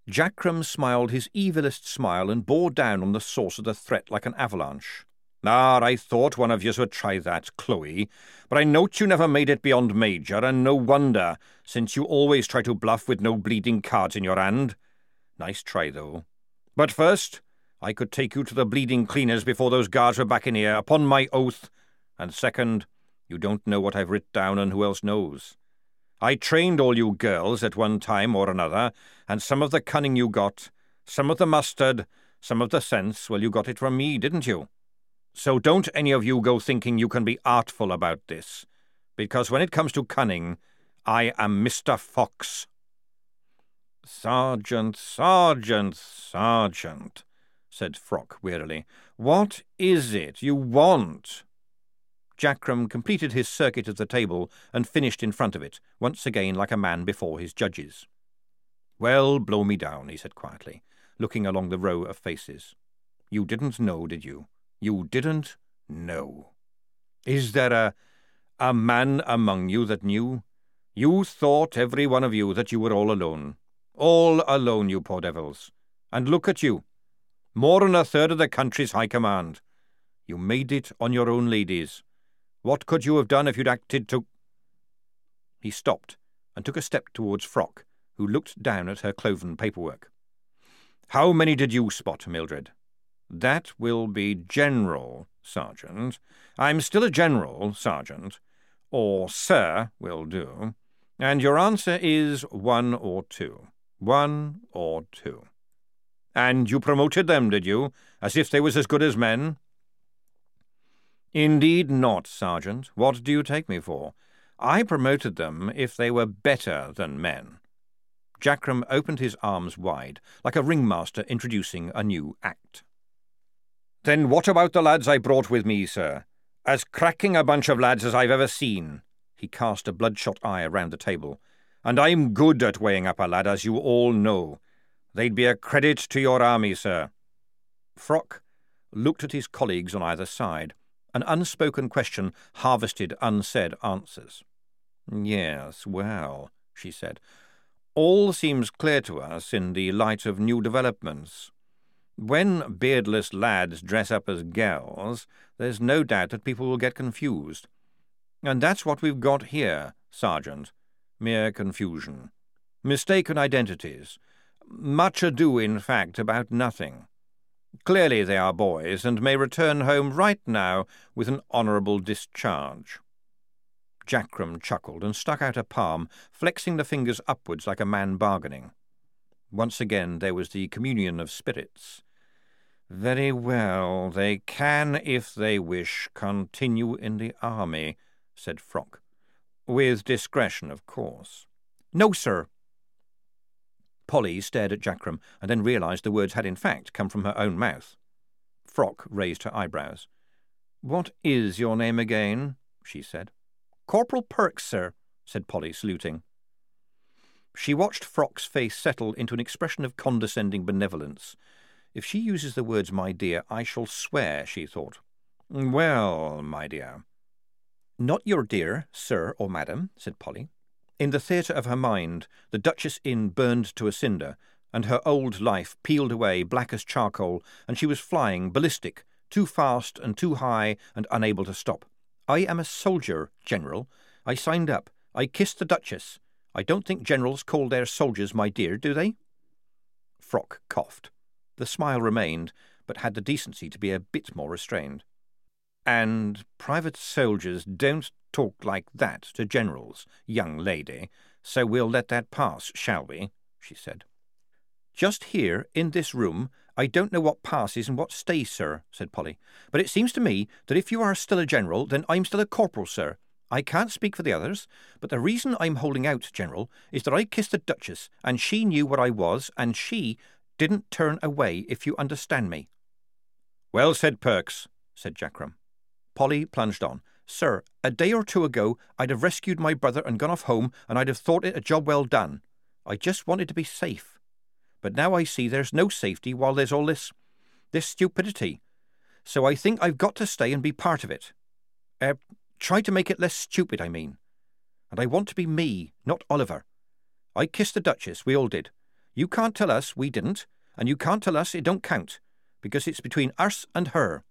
Jackram smiled his evilest smile and bore down on the source of the threat like an avalanche. "Ah, I thought one of yous would try that, Chloe, but I note you never made it beyond Major, and no wonder, since you always try to bluff with no bleeding cards in your hand. Nice try, though. But first, I could take you to the bleeding cleaners before those guards were back in here, upon my oath. And second, you don't know what I've writ down, and who else knows? I trained all you girls at one time or another, and some of the cunning you got, some of the mustard, some of the sense, well, you got it from me, didn't you? So don't any of you go thinking you can be artful about this, because when it comes to cunning, I am Mr. Fox." "Sergeant, Sergeant, Sergeant," said Frock wearily. "What is it you want?" Jackram completed his circuit of the table and finished in front of it, once again like a man before his judges. "Well, blow me down," he said quietly, looking along the row of faces. "You didn't know, did you? You didn't know. Is there a man among you that knew? You thought, every one of you, that you were all alone. All alone, you poor devils. And look at you. More than a third of the country's high command. You made it on your own, ladies. What could you have done if you'd acted to—" He stopped and took a step towards Frock, who looked down at her cloven paperwork. "How many did you spot, Mildred?" "That will be general, Sergeant. I'm still a general, Sergeant. Or sir will do. And your answer is 1 or 2. 1 or 2. And you promoted them, did you, as if they was as good as men?" "Indeed not, Sergeant. What do you take me for? I promoted them if they were better than men." Jackram opened his arms wide, like a ringmaster introducing a new act. "Then what about the lads I brought with me, sir? As cracking a bunch of lads as I've ever seen." He cast a bloodshot eye around the table. "And I'm good at weighing up a lad, as you all know. They'd be a credit to your army, sir." Frock looked at his colleagues on either side. An unspoken question harvested unsaid answers. "Yes, well," she said, "all seems clear to us in the light of new developments. When beardless lads dress up as gals, there's no doubt that people will get confused. And that's what we've got here, Sergeant. Mere confusion. Mistaken identities. Much ado, in fact, about nothing. Clearly they are boys, and may return home right now with an honourable discharge." Jackram chuckled and stuck out a palm, flexing the fingers upwards like a man bargaining. Once again there was the communion of spirits. "Very well, they can, if they wish, continue in the army," said Frock. "With discretion, of course." "No, sir." Polly stared at Jackram and then realised the words had in fact come from her own mouth. Frock raised her eyebrows. "What is your name again?" she said. "Corporal Perks, sir," said Polly, saluting. She watched Frock's face settle into an expression of condescending benevolence. "If she uses the words 'my dear,' I shall swear," she thought. "Well, my dear." "Not your dear, sir or madam," said Polly. In the theatre of her mind, the Duchess Inn burned to a cinder, and her old life peeled away black as charcoal, and she was flying ballistic, too fast and too high and unable to stop. "I am a soldier, General. I signed up. I kissed the Duchess. I don't think generals call their soldiers 'my dear,' do they?" Frock coughed. The smile remained, but had the decency to be a bit more restrained. "And private soldiers don't talk like that to generals, young lady, so we'll let that pass, shall we?" she said. "Just here, in this room, I don't know what passes and what stays, sir," said Polly. "But it seems to me that if you are still a general, then I'm still a corporal, sir. I can't speak for the others, but the reason I'm holding out, General, is that I kissed the Duchess, and she knew what I was, and she didn't turn away, if you understand me." "Well said, Perks," said Jackram. Polly plunged on. "Sir, a day or 2 ago I'd have rescued my brother and gone off home, and I'd have thought it a job well done. I just wanted to be safe. But now I see there's no safety while there's all this stupidity. So I think I've got to stay and be part of it. Try to make it less stupid, I mean. And I want to be me, not Oliver. I kissed the Duchess, we all did. You can't tell us we didn't, and you can't tell us it don't count, because it's between us and her.